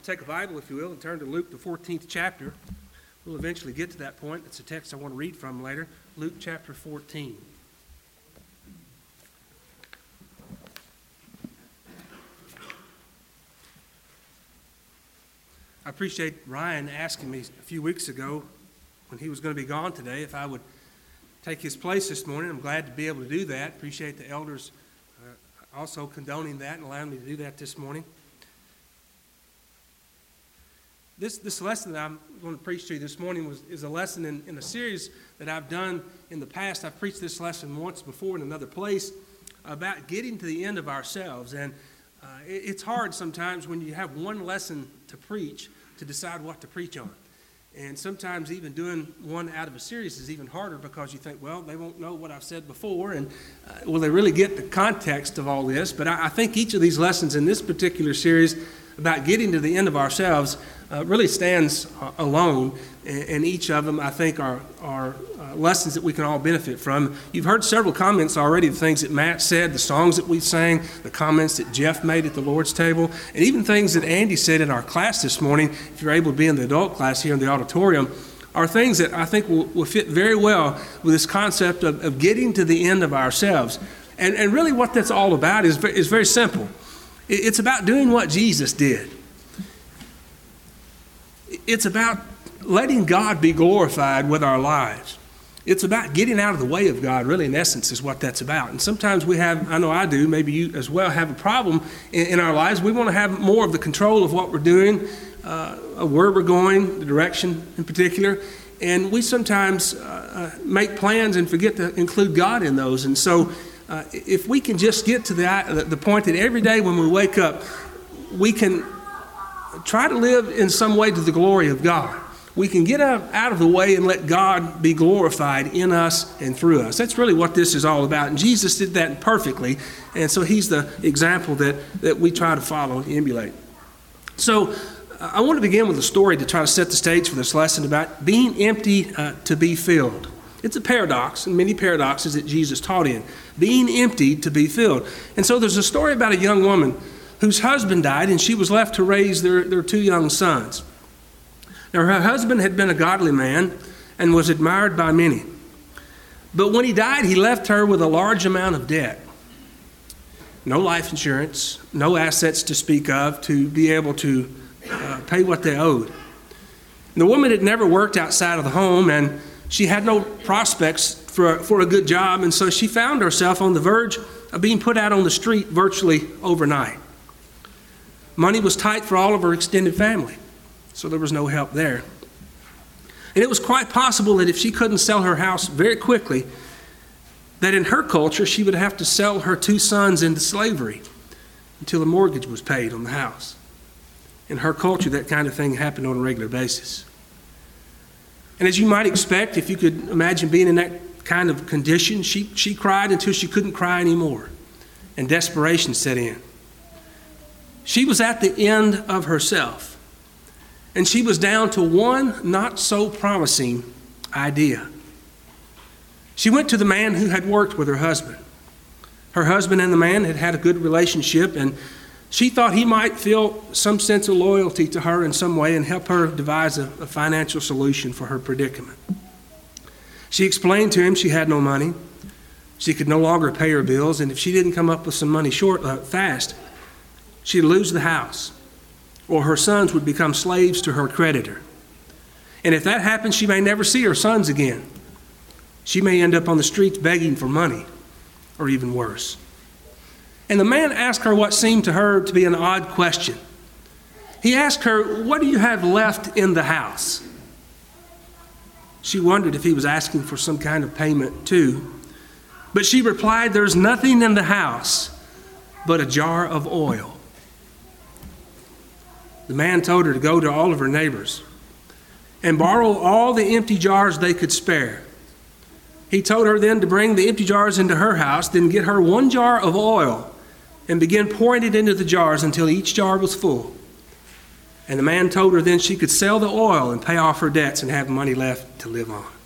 Take a Bible, if you will, and turn to Luke, the 14th chapter. We'll eventually get to that point. It's a text I want to read from later. Luke chapter 14. I appreciate Ryan asking me a few weeks ago when he was going to be gone today if I would take his place this morning. I'm glad to be able to do that. Appreciate the elders also condoning that and allowing me to do that this morning. This lesson that I'm going to preach to you this morning is a lesson in a series that I've done in the past. I've preached this lesson once before in another place about getting to the end of ourselves. And it's hard sometimes when you have one lesson to preach to decide what to preach on. And sometimes even doing one out of a series is even harder because you think, well, they won't know what I've said before, and will they really get the context of all this? But I think each of these lessons in this particular series about getting to the end of ourselves really stands alone, and each of them, I think, are lessons that we can all benefit from. You've heard several comments already, the things that Matt said, the songs that we sang, the comments that Jeff made at the Lord's table, and even things that Andy said in our class this morning, if you're able to be in the adult class here in the auditorium, are things that I think will fit very well with this concept of getting to the end of ourselves. And really what that's all about is very simple. It's about doing what Jesus did. It's about letting God be glorified with our lives. It's about getting out of the way of God, really, in essence, is what that's about. And sometimes we have, I know I do, maybe you as well, have a problem in our lives. We want to have more of the control of what we're doing, where we're going, the direction in particular. And we sometimes make plans and forget to include God in those. And so if we can just get to the point that every day when we wake up, we can try to live in some way to the glory of God. We can get out of the way and let God be glorified in us and through us. That's really what this is all about. And Jesus did that perfectly. And so he's the example that we try to follow and emulate. So I want to begin with a story to try to set the stage for this lesson about being empty to be filled. It's a paradox, and many paradoxes that Jesus taught in. Being empty to be filled. And so there's a story about a young woman whose husband died, and she was left to raise their two young sons. Now, her husband had been a godly man and was admired by many. But when he died, he left her with a large amount of debt. No life insurance, no assets to speak of to be able to pay what they owed. And the woman had never worked outside of the home, and she had no prospects for a good job, and so she found herself on the verge of being put out on the street virtually overnight. Money was tight for all of her extended family, so there was no help there. And it was quite possible that if she couldn't sell her house very quickly, that in her culture she would have to sell her two sons into slavery until the mortgage was paid on the house. In her culture, that kind of thing happened on a regular basis. And as you might expect, if you could imagine being in that kind of condition, she cried until she couldn't cry anymore, and desperation set in. She was at the end of herself, and she was down to one not so promising idea. She went to the man who had worked with her husband. Her husband and the man had had a good relationship, and she thought he might feel some sense of loyalty to her in some way and help her devise a financial solution for her predicament. She explained to him she had no money. She could no longer pay her bills, and if she didn't come up with some money fast, she'd lose the house, or her sons would become slaves to her creditor. And if that happens, she may never see her sons again. She may end up on the streets begging for money, or even worse. And the man asked her what seemed to her to be an odd question. He asked her, "What do you have left in the house?" She wondered if he was asking for some kind of payment too. But she replied, "There's nothing in the house but a jar of oil." The man told her to go to all of her neighbors and borrow all the empty jars they could spare. He told her then to bring the empty jars into her house, then get her one jar of oil and begin pouring it into the jars until each jar was full. And the man told her then she could sell the oil and pay off her debts and have money left to live on.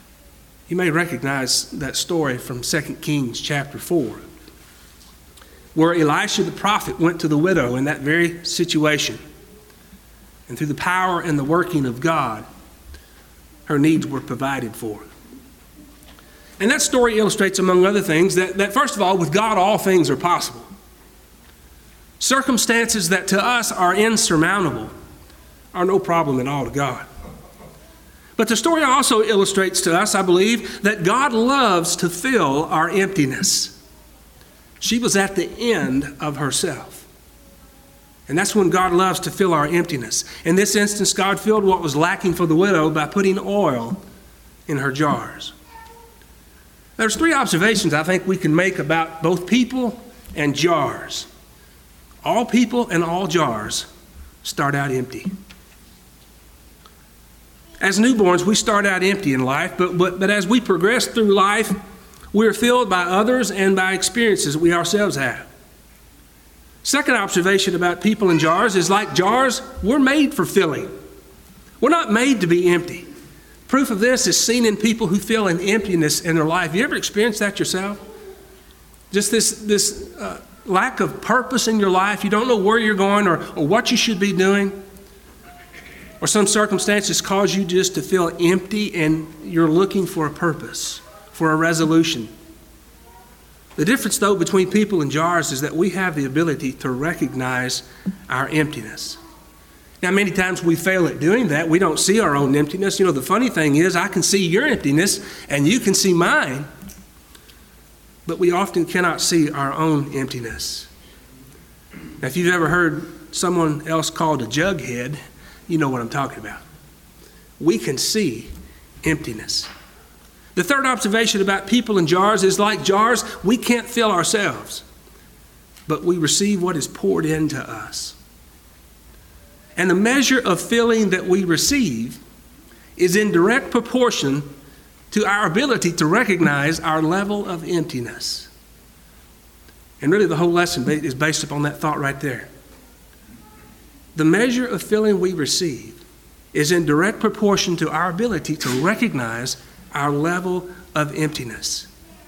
You may recognize that story from 2 Kings chapter 4. where Elisha the prophet went to the widow in that very situation. And through the power and the working of God, her needs were provided for. And that story illustrates, among other things, that first of all, with God, all things are possible. Circumstances that to us are insurmountable are no problem at all to God. But the story also illustrates to us, I believe, that God loves to fill our emptiness. She was at the end of herself. And that's when God loves to fill our emptiness. In this instance, God filled what was lacking for the widow by putting oil in her jars. There's three observations I think we can make about both people and jars. All people and all jars start out empty. As newborns, we start out empty in life, but as we progress through life, we're filled by others and by experiences we ourselves have. Second observation about people and jars is, like jars, we're made for filling. We're not made to be empty. Proof of this is seen in people who feel an emptiness in their life. You ever experienced that yourself? Just this lack of purpose in your life. You don't know where you're going or what you should be doing. Or some circumstances cause you just to feel empty and you're looking for a purpose, for a resolution. The difference, though, between people and jars is that we have the ability to recognize our emptiness. Now, many times we fail at doing that. We don't see our own emptiness. You know, the funny thing is, I can see your emptiness and you can see mine, but we often cannot see our own emptiness. Now, if you've ever heard someone else called a jughead, you know what I'm talking about. We can see emptiness. The third observation about people and jars is, like jars, we can't fill ourselves, but we receive what is poured into us. And the measure of filling that we receive is in direct proportion to our ability to recognize our level of emptiness. And really the whole lesson is based upon that thought right there. The measure of filling we receive is in direct proportion to our ability to recognize our level of emptiness.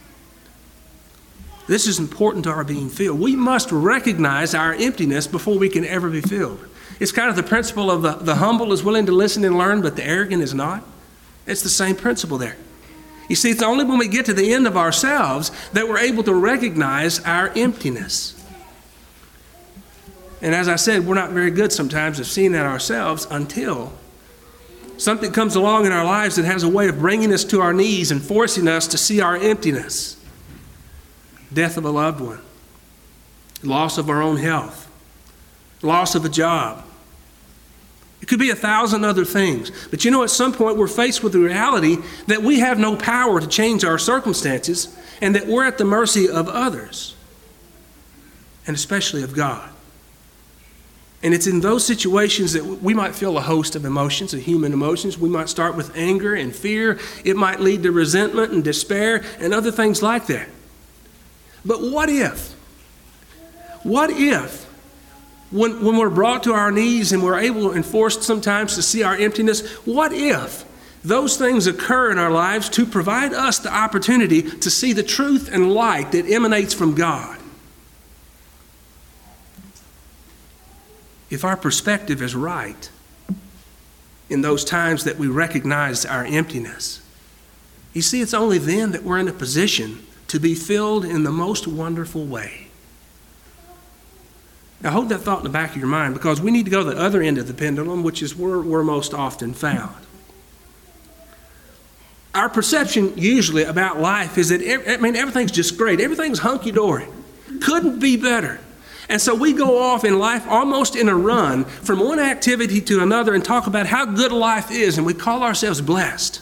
This is important to our being filled. We must recognize our emptiness before we can ever be filled. It's kind of the principle of the humble is willing to listen and learn, but the arrogant is not. It's the same principle there. You see, it's only when we get to the end of ourselves that we're able to recognize our emptiness. And as I said, we're not very good sometimes at seeing that ourselves until something comes along in our lives that has a way of bringing us to our knees and forcing us to see our emptiness. Death of a loved one, loss of our own health, loss of a job. It could be 1,000 other things. But you know, at some point we're faced with the reality that we have no power to change our circumstances and that we're at the mercy of others, and especially of God. And it's in those situations that we might feel a host of emotions, of human emotions. We might start with anger and fear. It might lead to resentment and despair and other things like that. But what if, when we're brought to our knees and we're able and forced sometimes to see our emptiness, what if those things occur in our lives to provide us the opportunity to see the truth and light that emanates from God? If our perspective is right in those times that we recognize our emptiness, you see, it's only then that we're in a position to be filled in the most wonderful way. Now hold that thought in the back of your mind, because we need to go to the other end of the pendulum, which is where we're most often found. Our perception usually about life is that everything's just great. Everything's hunky-dory. Couldn't be better. And so we go off in life almost in a run from one activity to another and talk about how good life is, and we call ourselves blessed.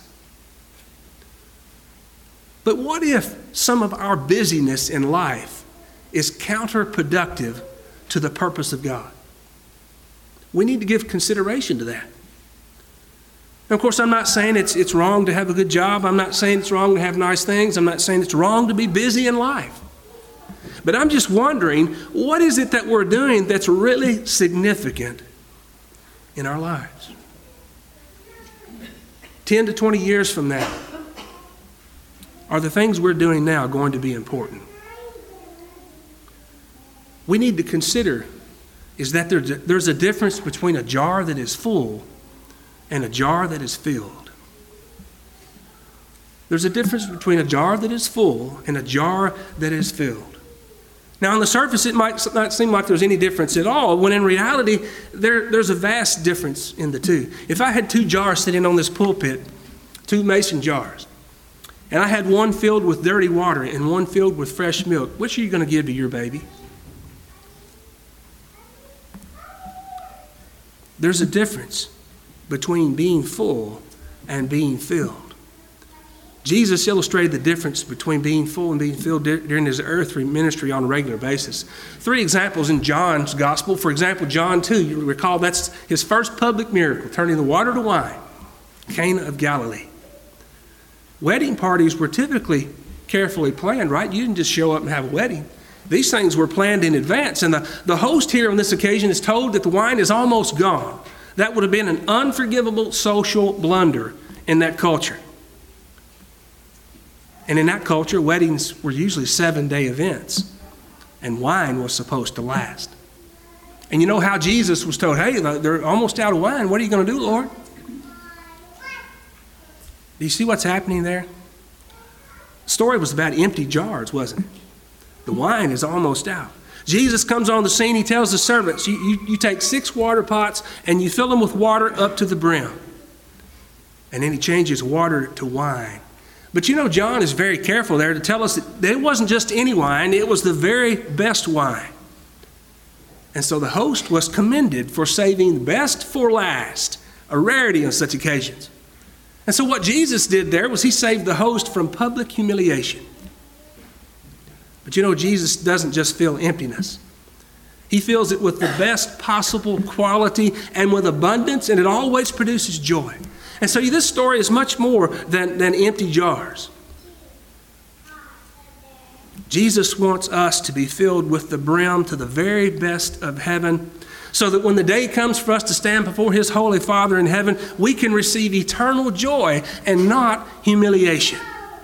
But what if some of our busyness in life is counterproductive to the purpose of God? We need to give consideration to that. Now, of course, I'm not saying it's wrong to have a good job. I'm not saying it's wrong to have nice things. I'm not saying it's wrong to be busy in life. But I'm just wondering, what is it that we're doing that's really significant in our lives? 10 to 20 years from now, are the things we're doing now going to be important? we need to consider is that there's a difference between a jar that is full and a jar that is filled. There's a difference between a jar that is full and a jar that is filled. Now, on the surface, it might not seem like there's any difference at all, when in reality, there's a vast difference in the two. If I had two jars sitting on this pulpit, two mason jars, and I had one filled with dirty water and one filled with fresh milk, which are you going to give to your baby? There's a difference between being full and being filled. Jesus illustrated the difference between being full and being filled during his earthly ministry on a regular basis. 3 examples in John's gospel. For example, John 2, you recall that's his first public miracle, turning the water to wine, Cana of Galilee. Wedding parties were typically carefully planned, right? You didn't just show up and have a wedding. These things were planned in advance, and the host here on this occasion is told that the wine is almost gone. That would have been an unforgivable social blunder in that culture. And in that culture, weddings were usually 7-day events, and wine was supposed to last. And you know how Jesus was told, hey, they're almost out of wine. What are you going to do, Lord? Do you see what's happening there? The story was about empty jars, wasn't it? The wine is almost out. Jesus comes on the scene. He tells the servants, you take 6 water pots and you fill them with water up to the brim. And then he changes water to wine. But you know, John is very careful there to tell us that it wasn't just any wine, it was the very best wine. And so the host was commended for saving the best for last, a rarity on such occasions. And so what Jesus did there was he saved the host from public humiliation. But you know, Jesus doesn't just fill emptiness. He fills it with the best possible quality and with abundance, and it always produces joy. And so this story is much more than empty jars. Jesus wants us to be filled with the brim to the very best of heaven, so that when the day comes for us to stand before his holy Father in heaven, we can receive eternal joy and not humiliation.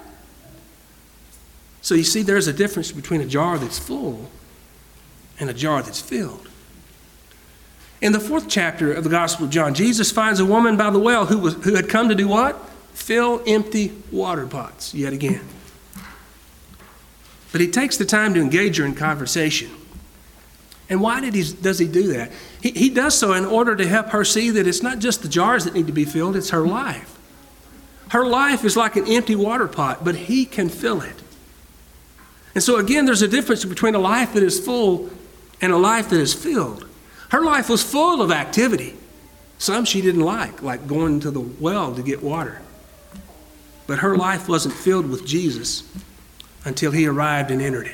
So you see, there's a difference between a jar that's full and a jar that's filled. In the 4th chapter of the Gospel of John, Jesus finds a woman by the well who had come to do what? Fill empty water pots yet again. But he takes the time to engage her in conversation. And why does he do that? He does so in order to help her see that it's not just the jars that need to be filled, it's her life. Her life is like an empty water pot, but he can fill it. And so again, there's a difference between a life that is full and a life that is filled. Her life was full of activity. Some she didn't like going to the well to get water. But her life wasn't filled with Jesus until he arrived and entered it.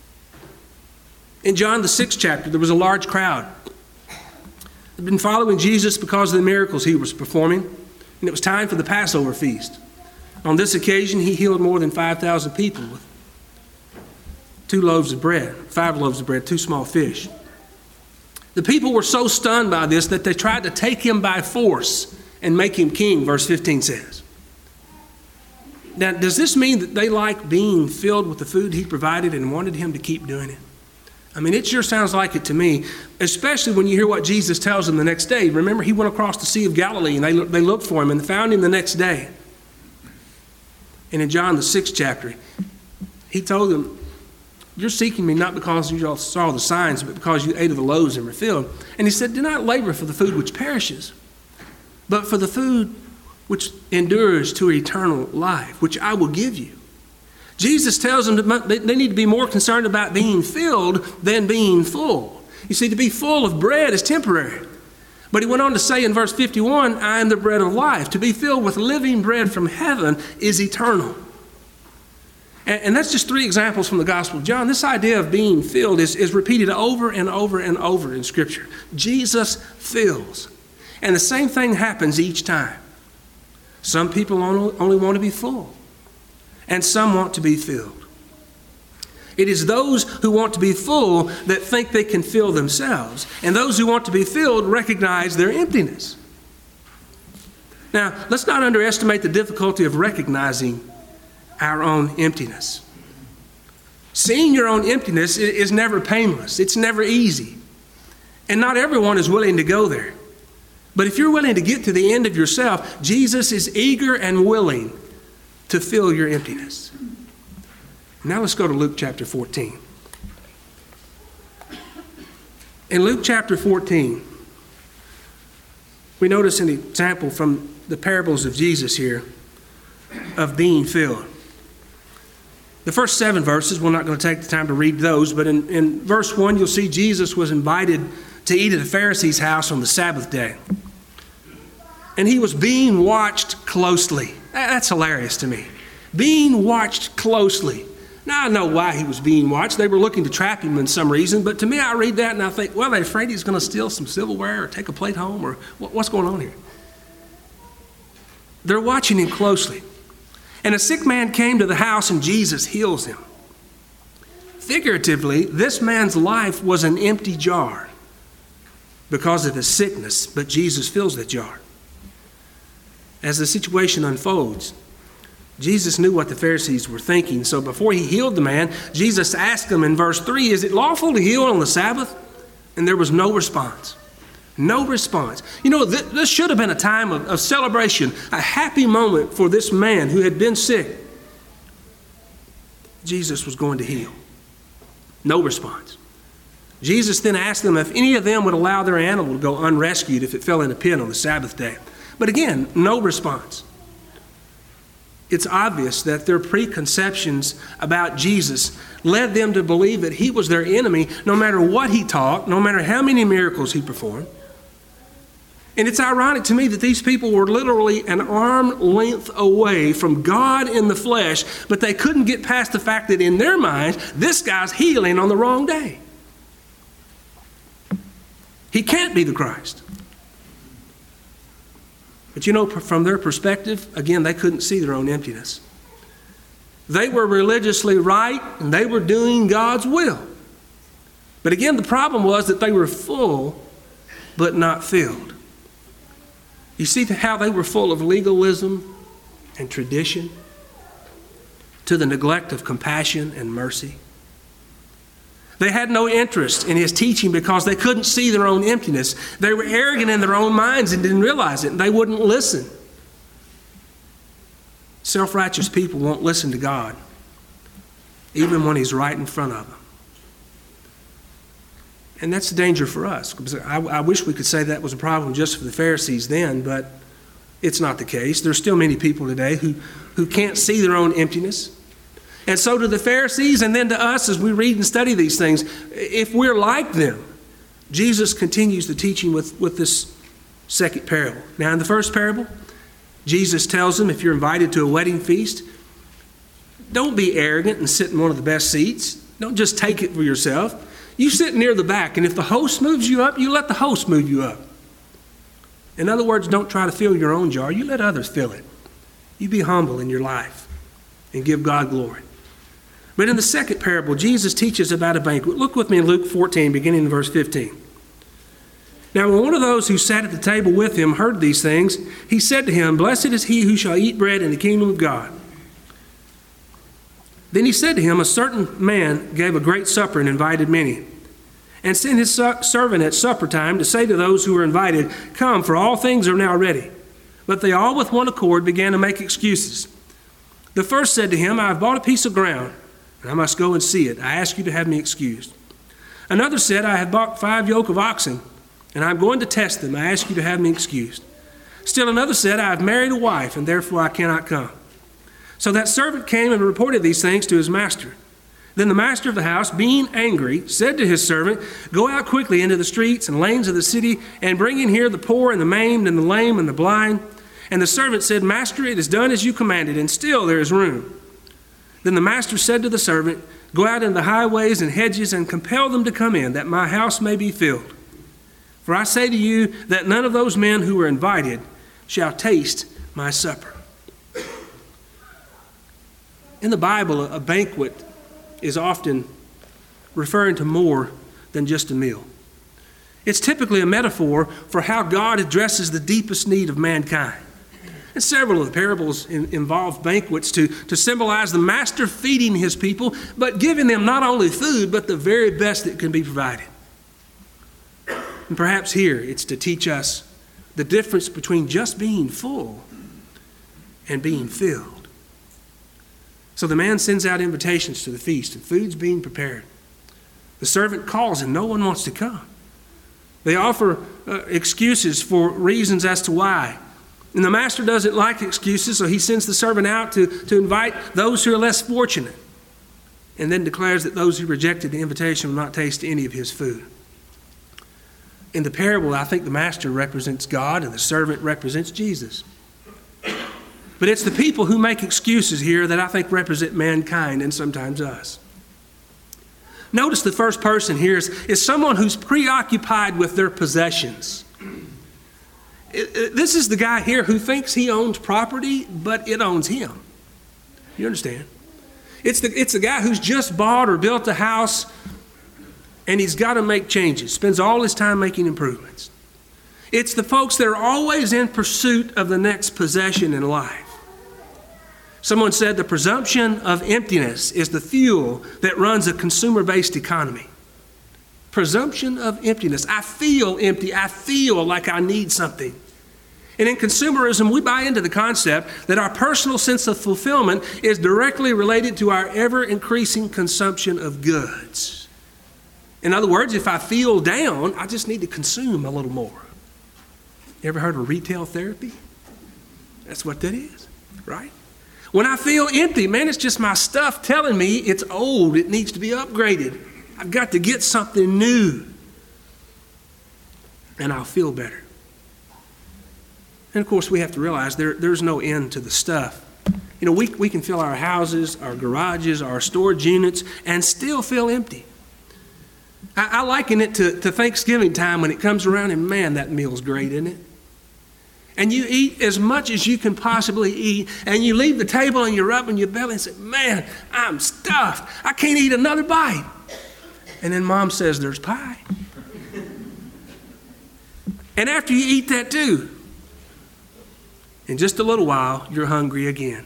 In John, the 6th chapter, there was a large crowd. They'd been following Jesus because of the miracles he was performing, and it was time for the Passover feast. On this occasion, he healed more than 5,000 people with 5 loaves of bread, 2 small fish. The people were so stunned by this that they tried to take him by force and make him king, verse 15 says. Now, does this mean that they liked being filled with the food he provided and wanted him to keep doing it? I mean, it sure sounds like it to me, especially when you hear what Jesus tells them the next day. Remember, he went across the Sea of Galilee, and they looked for him and found him the next day. And in John, the 6th chapter, he told them, you're seeking me not because you all saw the signs, but because you ate of the loaves and were filled. And he said, do not labor for the food which perishes, but for the food which endures to eternal life, which I will give you. Jesus tells them that they need to be more concerned about being filled than being full. You see, to be full of bread is temporary. But he went on to say in verse 51, I am the bread of life. To be filled with living bread from heaven is eternal. And that's just 3 examples from the Gospel of John. This idea of being filled is repeated over and over and over in Scripture. Jesus fills. And the same thing happens each time. Some people only want to be full, and some want to be filled. It is those who want to be full that think they can fill themselves, and those who want to be filled recognize their emptiness. Now, let's not underestimate the difficulty of recognizing our own emptiness. Seeing your own emptiness is never painless. It's never easy. And not everyone is willing to go there. But if you're willing to get to the end of yourself, Jesus is eager and willing to fill your emptiness. Now let's go to Luke chapter 14. In Luke chapter 14, we notice an example from the parables of Jesus here of being filled. The first 7 verses, we're not going to take the time to read those, but in verse 1, you'll see Jesus was invited to eat at a Pharisee's house on the Sabbath day. And he was being watched closely. That's hilarious to me. Being watched closely. Now, I know why he was being watched. They were looking to trap him in some reason. But to me, I read that and I think, well, they're afraid he's going to steal some silverware or take a plate home, or what's going on here? They're watching him closely. And a sick man came to the house and Jesus heals him. Figuratively, this man's life was an empty jar because of his sickness, but Jesus fills the jar. As the situation unfolds, Jesus knew what the Pharisees were thinking. So before he healed the man, Jesus asked them in verse 3, is it lawful to heal on the Sabbath? And there was no response. No response. You know, this should have been a time of celebration, a happy moment for this man who had been sick. Jesus was going to heal. No response. Jesus then asked them if any of them would allow their animal to go unrescued if it fell in a pit on the Sabbath day. But again, no response. It's obvious that their preconceptions about Jesus led them to believe that he was their enemy no matter what he taught, no matter how many miracles he performed. And it's ironic to me that these people were literally an arm length away from God in the flesh, but they couldn't get past the fact that in their minds, this guy's healing on the wrong day. He can't be the Christ. But you know, from their perspective, again, they couldn't see their own emptiness. They were religiously right, and they were doing God's will. But again, the problem was that they were full, but not filled. You see how they were full of legalism and tradition to the neglect of compassion and mercy. They had no interest in his teaching because they couldn't see their own emptiness. They were arrogant in their own minds and didn't realize it, and they wouldn't listen. Self-righteous people won't listen to God, even when he's right in front of them. And that's the danger for us. I wish we could say that was a problem just for the Pharisees then, but it's not the case. There's still many people today who can't see their own emptiness. And so to the Pharisees, and then to us as we read and study these things, if we're like them, Jesus continues the teaching with this second parable. Now in the first parable, Jesus tells them if you're invited to a wedding feast, don't be arrogant and sit in one of the best seats. Don't just take it for yourself. You sit near the back, and if the host moves you up, you let the host move you up. In other words, don't try to fill your own jar. You let others fill it. You be humble in your life and give God glory. But in the second parable, Jesus teaches about a banquet. Look with me in Luke 14, beginning in verse 15. Now, when one of those who sat at the table with him heard these things, he said to him, "Blessed is he who shall eat bread in the kingdom of God." Then he said to him, "A certain man gave a great supper and invited many, and sent his servant at supper time to say to those who were invited, 'Come, for all things are now ready.' But they all with one accord began to make excuses. The first said to him, 'I have bought a piece of ground, and I must go and see it. I ask you to have me excused.' Another said, 'I have bought 5 yoke of oxen, and I am going to test them. I ask you to have me excused.' Still another said, 'I have married a wife, and therefore I cannot come.' So that servant came and reported these things to his master. Then the master of the house, being angry, said to his servant, 'Go out quickly into the streets and lanes of the city, and bring in here the poor and the maimed and the lame and the blind.' And the servant said, 'Master, it is done as you commanded, and still there is room.' Then the master said to the servant, 'Go out into the highways and hedges and compel them to come in, that my house may be filled. For I say to you that none of those men who were invited shall taste my supper.'" In the Bible, a banquet is often referring to more than just a meal. It's typically a metaphor for how God addresses the deepest need of mankind. And several of the parables involve banquets to symbolize the master feeding his people, but giving them not only food, but the very best that can be provided. And perhaps here it's to teach us the difference between just being full and being filled. So the man sends out invitations to the feast, and food's being prepared. The servant calls, and no one wants to come. They offer excuses for reasons as to why. And the master doesn't like excuses, so he sends the servant out to invite those who are less fortunate, and then declares that those who rejected the invitation will not taste any of his food. In the parable, I think the master represents God and the servant represents Jesus. But it's the people who make excuses here that I think represent mankind and sometimes us. Notice the first person here is someone who's preoccupied with their possessions. This is the guy here who thinks he owns property, but it owns him. You understand? It's the guy who's just bought or built a house, and he's got to make changes, spends all his time making improvements. It's the folks that are always in pursuit of the next possession in life. Someone said the presumption of emptiness is the fuel that runs a consumer-based economy. Presumption of emptiness. I feel empty. I feel like I need something. And in consumerism, we buy into the concept that our personal sense of fulfillment is directly related to our ever-increasing consumption of goods. In other words, if I feel down, I just need to consume a little more. You ever heard of retail therapy? That's what that is, right? When I feel empty, man, it's just my stuff telling me it's old, it needs to be upgraded. I've got to get something new, and I'll feel better. And of course, we have to realize there's no end to the stuff. You know, we can fill our houses, our garages, our storage units, and still feel empty. I liken it to Thanksgiving time when it comes around, and man, that meal's great, isn't it? And you eat as much as you can possibly eat, and you leave the table and you're rubbing your belly and say, man, I'm stuffed. I can't eat another bite. And then mom says, there's pie. And after you eat that too, in just a little while, you're hungry again.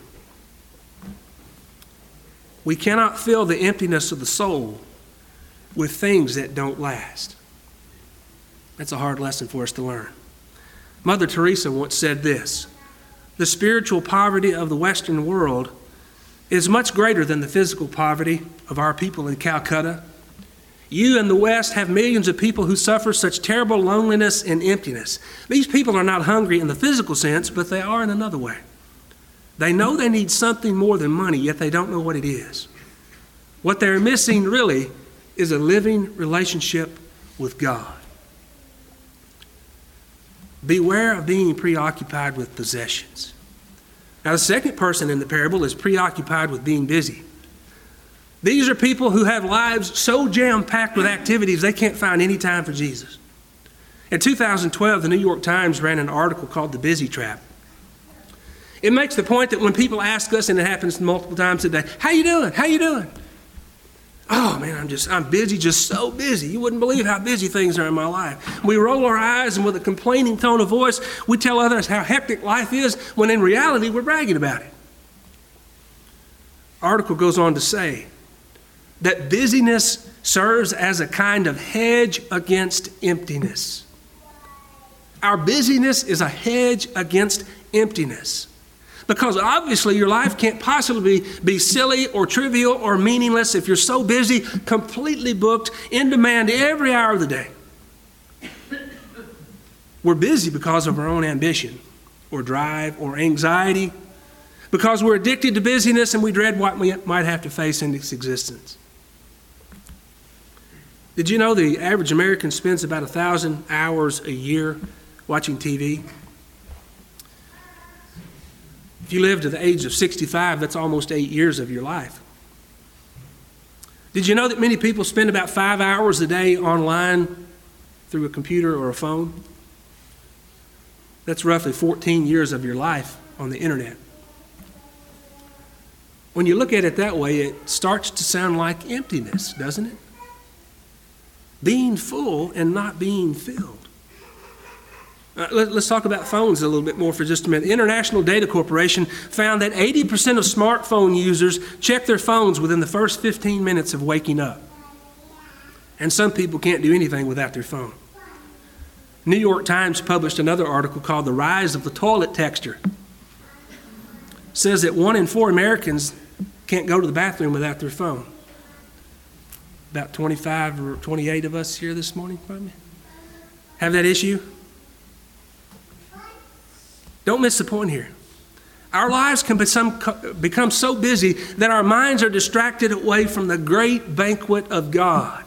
We cannot fill the emptiness of the soul with things that don't last. That's a hard lesson for us to learn. Mother Teresa once said this: the spiritual poverty of the Western world is much greater than the physical poverty of our people in Calcutta. You in the West have millions of people who suffer such terrible loneliness and emptiness. These people are not hungry in the physical sense, but they are in another way. They know they need something more than money, yet they don't know what it is. What they're missing really is a living relationship with God. Beware of being preoccupied with possessions. Now, the second person in the parable is preoccupied with being busy. These are people who have lives so jam-packed with activities they can't find any time for Jesus. In 2012, the New York Times ran an article called The Busy Trap. It makes the point that when people ask us, and it happens multiple times a day, how you doing? How you doing? Oh man, I'm busy, just so busy. You wouldn't believe how busy things are in my life. We roll our eyes, and with a complaining tone of voice, we tell others how hectic life is, when in reality, we're bragging about it. The article goes on to say that busyness serves as a kind of hedge against emptiness. Our busyness is a hedge against emptiness. Because obviously your life can't possibly be silly or trivial or meaningless if you're so busy, completely booked, in demand every hour of the day. We're busy because of our own ambition or drive or anxiety, because we're addicted to busyness and we dread what we might have to face in its existence. Did you know the average American spends about 1,000 hours a year watching TV? If you live to the age of 65, that's almost 8 years of your life. Did you know that many people spend about 5 hours a day online through a computer or a phone? That's roughly 14 years of your life on the internet. When you look at it that way, it starts to sound like emptiness, doesn't it? Being full and not being filled. Let's talk about phones a little bit more for just a minute. The International Data Corporation found that 80% of smartphone users check their phones within the first 15 minutes of waking up. And some people can't do anything without their phone. New York Times published another article called The Rise of the Toilet Texter. It says that 1 in 4 Americans can't go to the bathroom without their phone. About 25 or 28 of us here this morning, probably, have that issue. Don't miss the point here. Our lives can become so busy that our minds are distracted away from the great banquet of God.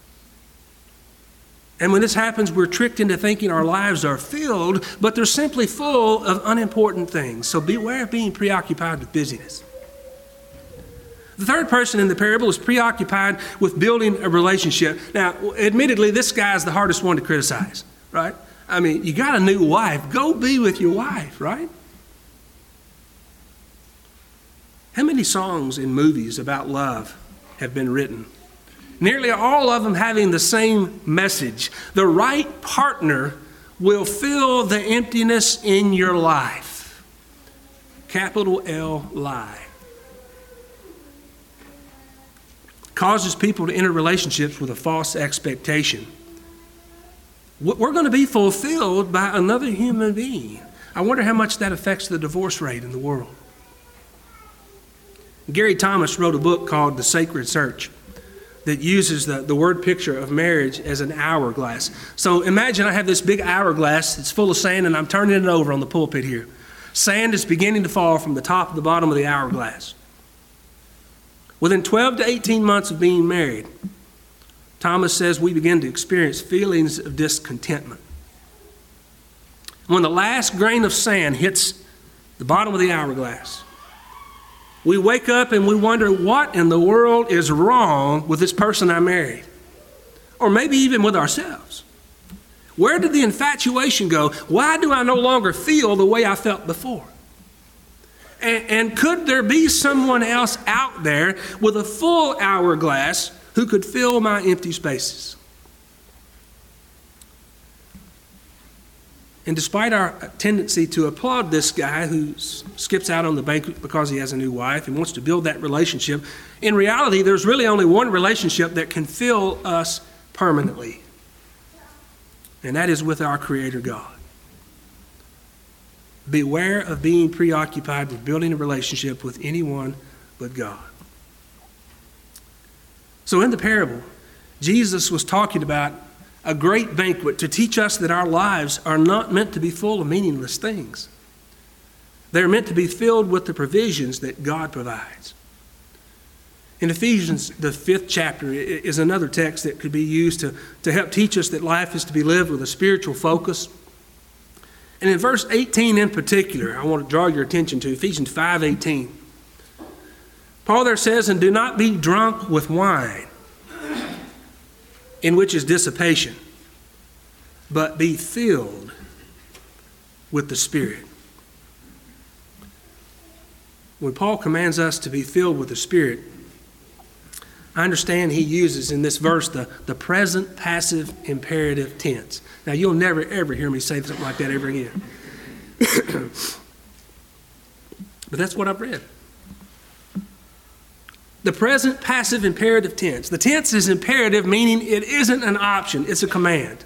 And when this happens, we're tricked into thinking our lives are filled, but they're simply full of unimportant things. So beware of being preoccupied with busyness. The third person in the parable is preoccupied with building a relationship. Now, admittedly, this guy's the hardest one to criticize, right? I mean, you got a new wife. Go be with your wife, right? How many songs in movies about love have been written? Nearly all of them having the same message. The right partner will fill the emptiness in your life. Capital L, lie. Causes people to enter relationships with a false expectation. We're going to be fulfilled by another human being. I wonder how much that affects the divorce rate in the world. Gary Thomas wrote a book called The Sacred Search that uses the word picture of marriage as an hourglass. So imagine I have this big hourglass that's full of sand and I'm turning it over on the pulpit here. Sand is beginning to fall from the top to the bottom of the hourglass. Within 12 to 18 months of being married, Thomas says we begin to experience feelings of discontentment. When the last grain of sand hits the bottom of the hourglass, we wake up and we wonder, what in the world is wrong with this person I married? Or maybe even with ourselves. Where did the infatuation go? Why do I no longer feel the way I felt before? And could there be someone else out there with a full hourglass who could fill my empty spaces? And despite our tendency to applaud this guy who skips out on the banquet because he has a new wife and wants to build that relationship, in reality, there's really only one relationship that can fill us permanently. And that is with our Creator God. Beware of being preoccupied with building a relationship with anyone but God. So in the parable, Jesus was talking about a great banquet to teach us that our lives are not meant to be full of meaningless things. They're meant to be filled with the provisions that God provides. In Ephesians, the 5th chapter, is another text that could be used to help teach us that life is to be lived with a spiritual focus. And in verse 18 in particular, I want to draw your attention to Ephesians 5:18. Paul there says, "And do not be drunk with wine, in which is dissipation, but be filled with the Spirit." When Paul commands us to be filled with the Spirit, I understand he uses in this verse the present passive imperative tense. Now, you'll never, ever hear me say something like that ever again. But that's what I've read. The present passive imperative tense. The tense is imperative, meaning it isn't an option, it's a command.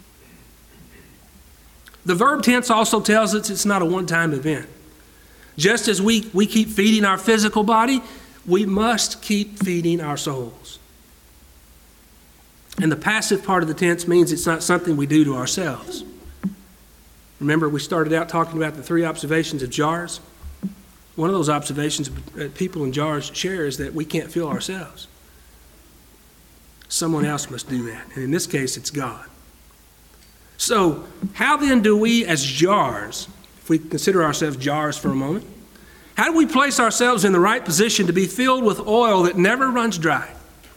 The verb tense also tells us it's not a one-time event. Just as we keep feeding our physical body, we must keep feeding our souls. And the passive part of the tense means it's not something we do to ourselves. Remember, we started out talking about the 3 observations of jars? One of those observations people in jars share is that we can't fill ourselves. Someone else must do that. And in this case, it's God. So, how then do we as jars, if we consider ourselves jars for a moment, how do we place ourselves in the right position to be filled with oil that never runs dry?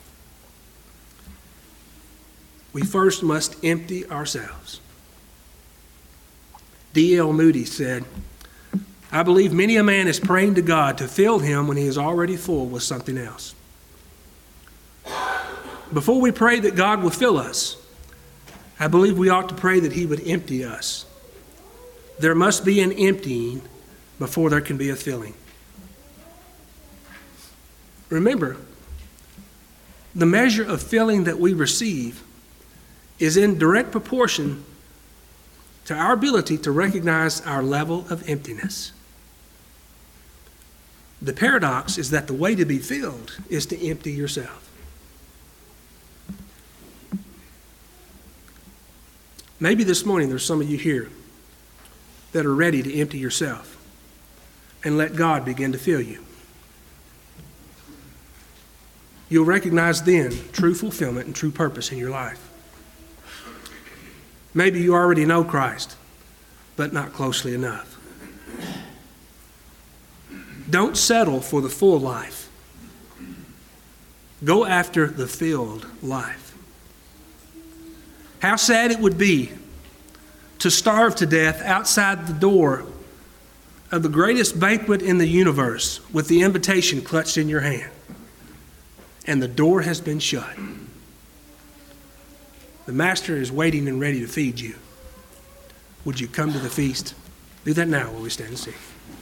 We first must empty ourselves. D.L. Moody said, "I believe many a man is praying to God to fill him when he is already full with something else." Before we pray that God will fill us, I believe we ought to pray that he would empty us There must be an emptying before there can be a filling. Remember, the measure of filling that we receive is in direct proportion to our ability to recognize our level of emptiness. The paradox is that the way to be filled is to empty yourself. Maybe this morning there's some of you here that are ready to empty yourself and let God begin to fill you. You'll recognize then true fulfillment and true purpose in your life. Maybe you already know Christ, but not closely enough. Don't settle for the full life. Go after the filled life. How sad it would be to starve to death outside the door of the greatest banquet in the universe with the invitation clutched in your hand, and the door has been shut. The master is waiting and ready to feed you. Would you come to the feast? Do that now while we stand and sing.